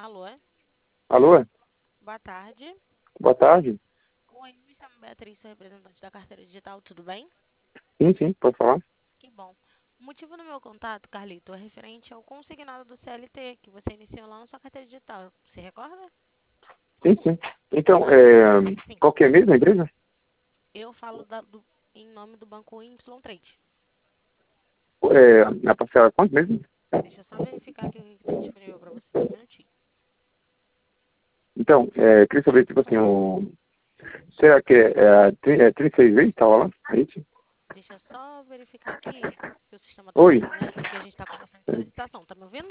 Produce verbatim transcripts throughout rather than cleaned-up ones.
Alô? Alô? Boa tarde. Boa tarde. Oi, me chamo Beatriz, sou representante da carteira digital, tudo bem? Sim, sim, pode falar? Que bom. O motivo do meu contato, Carlito, é referente ao consignado do C L T que você iniciou lá na sua carteira digital. Se recorda? Sim, sim. Então, é, Sim. qual que é a mesma empresa? Eu falo da- do- em nome do banco Y Trade. É, a parcela quanto mesmo? Deixa eu só verificar aqui o que tem disponível para você, só um minutinho. Então, é, queria saber, tipo assim, o... será que é, é, tri- é trinta e seis vezes? Tava lá? É isso? Deixa eu só verificar aqui, que o sistema está Oi? muito lento, porque a gente está com bastante solicitação. Tá me ouvindo?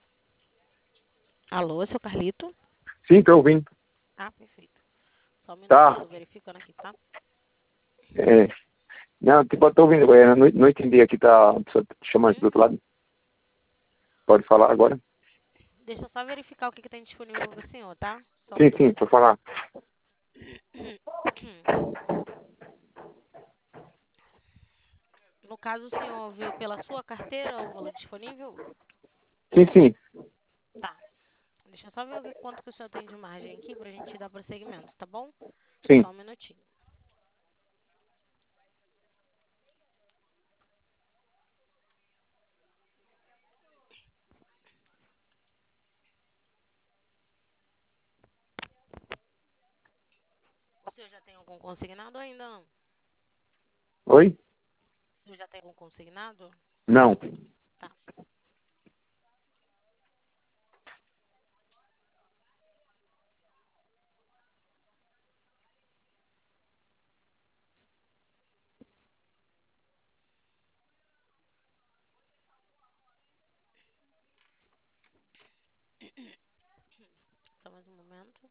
Alô, seu Carlito? Sim, tô ouvindo. Ah, perfeito. Só um minutinho, Tá. tô verificando aqui, tá? É, não, tipo, eu tô ouvindo. É, não, não entendi aqui, tá a pessoa te chamando do Uhum. outro lado. Pode falar agora? Deixa eu só verificar o que, que tem disponível para o senhor, tá? Só um Sim, minuto. sim, pode falar. No caso, o senhor viu pela sua carteira o valor disponível? Sim, sim, Tá. Deixa eu só ver o que- quanto que o senhor tem de margem aqui pra gente dar prosseguimento, tá bom? sim. Só um minutinho. O senhor já tem algum consignado ou ainda não? O Oi? senhor já tem algum consignado? Não. Tá. Só mais um momento.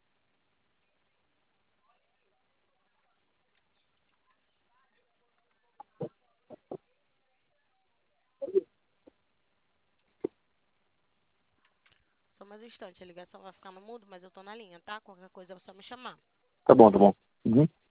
Só mais um instante. A ligação vai ficar no mudo, mas eu tô na linha, tá? Qualquer coisa é só me chamar. Tá bom, tá bom. Uhum.